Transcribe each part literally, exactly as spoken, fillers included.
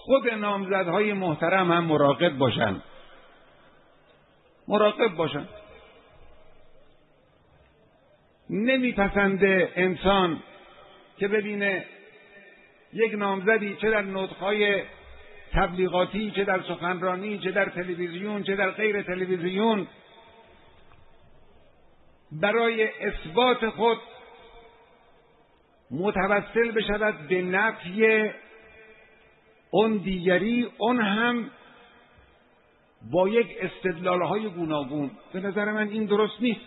خود نامزدهای محترم هم مراقب باشن مراقب باشن نمیپسنده انسان که ببینه یک نامزدی چه در نطقهای تبلیغاتی، چه در سخنرانی، چه در تلویزیون، چه در غیر تلویزیون، برای اثبات خود متوسل بشود به نفی اون دیگری، اون هم با یک استدلال‌های گوناگون. به نظر من این درست نیست.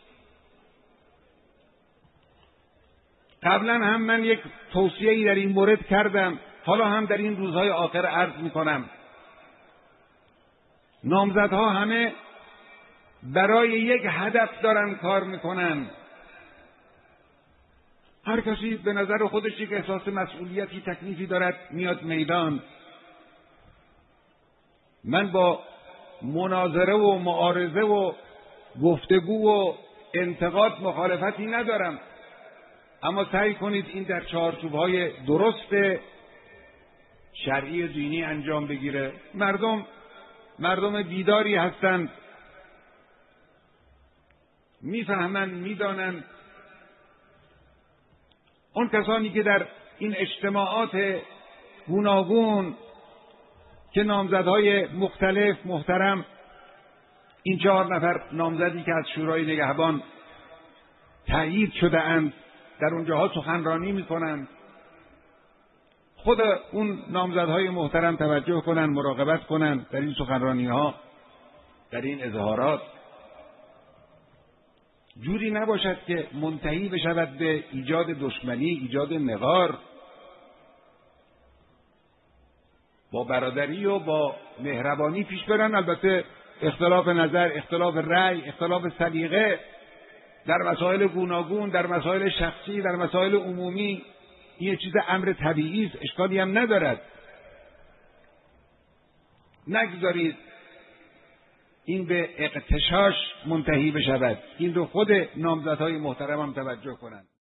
قبلا هم من یک توصیه‌ای در این مورد کردم، حالا هم در این روزهای آخر عرض می‌کنم. نامزدها همه برای یک هدف دارن کار میکنن. هر کسی به نظر خودش یک احساس مسئولیتی، تکلیفی دارد، میاد میدان. من با مناظره و معارضه و گفتگو و انتقاد مخالفتی ندارم، اما سعی کنید این در چارچوب‌های درست شرعی دینی انجام بگیره. مردم مردم بیداری هستند، میفهمند، میدانند. اون کسانی که در این اجتماعات گوناگون که نامزدهای مختلف محترم، این چهار نفر نامزدی که از شورای نگهبان تایید شده اند، در اونجاها سخنرانی میکنند، خود اون نامزدهای محترم توجه کنند، مراقبت کنند در این سخنرانی ها، در این اظهارات. جوری نباشد که منتهی بشود به ایجاد دشمنی، ایجاد نقار. با برادری و با مهربانی پیش برن. البته اختلاف نظر، اختلاف رأی، اختلاف سلیقه در مسائل گوناگون، در مسائل شخصی، در مسائل عمومی، این چیز امر طبیعی است، اشکالی هم ندارد. نگذارید این به اغتشاش منتهی بشود. این رو خود نامزدهای محترم هم توجه کنند.